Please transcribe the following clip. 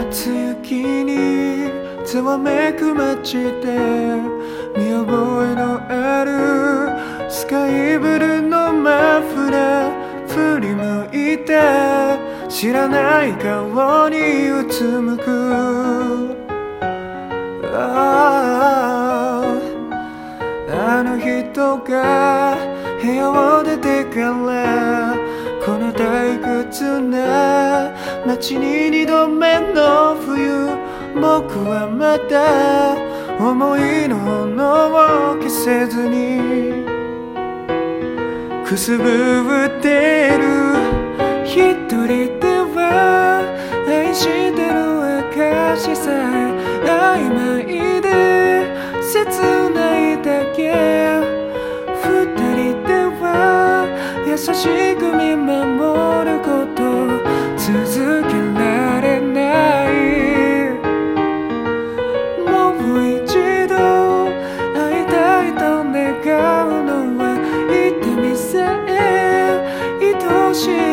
初雪にざわめく街で見覚えのあるスカイブルーのマフラー振り向いて知らない顔にうつむくあの人が部屋を出てからこの退屈な街に二度目の冬僕はまた思いの炎を消せずにくすぶってる一人では愛してる証さえ曖昧で切ないだけ二人では優しく見守ること続けられないもう一度会いたいと願うのは痛みさえ愛しい